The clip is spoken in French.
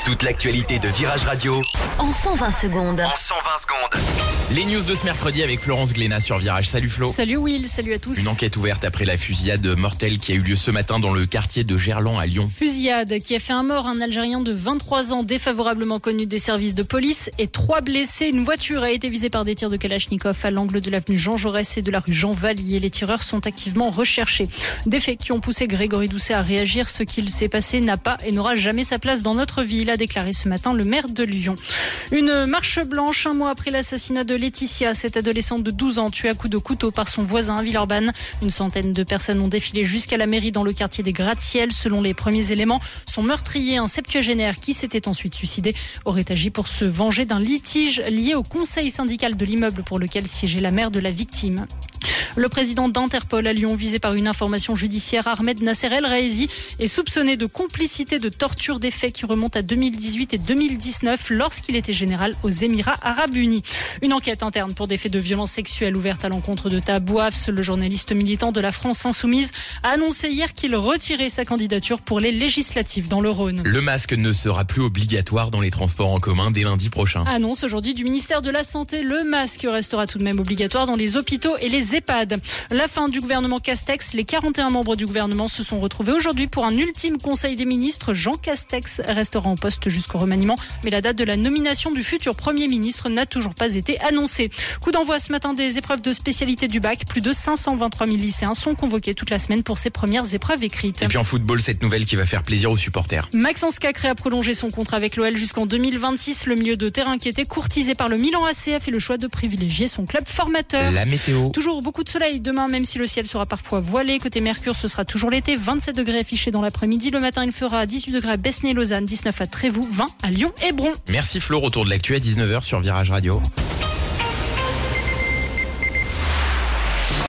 Toute l'actualité de Virage Radio En 120 secondes. Les news de ce mercredi avec Florence Glénat sur Virage. Salut Flo. Salut Will, salut à tous. Une enquête ouverte après la fusillade mortelle qui a eu lieu ce matin dans le quartier de Gerland à Lyon. Fusillade qui a fait un mort, un Algérien de 23 ans défavorablement connu des services de police et 3 blessés. Une voiture a été visée par des tirs de Kalachnikov à l'angle de l'avenue Jean Jaurès et de la rue Jean Vallier. Les tireurs sont activement recherchés. Des faits qui ont poussé Grégory Doucet à réagir. Ce qu'il s'est passé n'a pas et n'aura jamais sa place dans notre ville, a déclaré ce matin le maire de Lyon. Une marche blanche un mois après l'assassinat de Laetitia, cette adolescente de 12 ans tuée à coups de couteau par son voisin à Villeurbanne. Une centaine de personnes ont défilé jusqu'à la mairie dans le quartier des Gratte-Ciel. Selon les premiers éléments, son meurtrier, un septuagénaire qui s'était ensuite suicidé, aurait agi pour se venger d'un litige lié au conseil syndical de l'immeuble pour lequel siégeait la mère de la victime. Le président d'Interpol à Lyon, visé par une information judiciaire, Ahmed Nasser El Raezi, est soupçonné de complicité de torture, des faits qui remontent à 2018 et 2019 lorsqu'il était général aux Émirats Arabes Unis. Une enquête interne pour des faits de violence sexuelle ouverte à l'encontre de Tabou Hafs, le journaliste militant de la France Insoumise, a annoncé hier qu'il retirait sa candidature pour les législatives dans le Rhône. Le masque ne sera plus obligatoire dans les transports en commun dès lundi prochain. Annonce aujourd'hui du ministère de la Santé, le masque restera tout de même obligatoire dans les hôpitaux et les EHPAD. La fin du gouvernement Castex, les 41 membres du gouvernement se sont retrouvés aujourd'hui pour un ultime conseil des ministres. Jean Castex restera en poste jusqu'au remaniement, mais la date de la nomination du futur Premier ministre n'a toujours pas été annoncée. Coup d'envoi ce matin des épreuves de spécialité du bac. Plus de 523 000 lycéens sont convoqués toute la semaine pour ces premières épreuves écrites. Et puis en football, cette nouvelle qui va faire plaisir aux supporters. Maxence Cacré a prolongé son contrat avec l'OL jusqu'en 2026. Le milieu de terrain qui était courtisé par le Milan AC a fait le choix de privilégier son club formateur. La météo. Toujours beaucoup de soleil demain, même si le ciel sera parfois voilé. Côté Mercure, ce sera toujours l'été. 27 degrés affichés dans l'après-midi. Le matin, il fera 18 degrés à Besnay-Lausanne, 19 à Trévoux, 20 à Lyon et Bron. Merci Flo, retour de l'actu à 19h sur Virage Radio.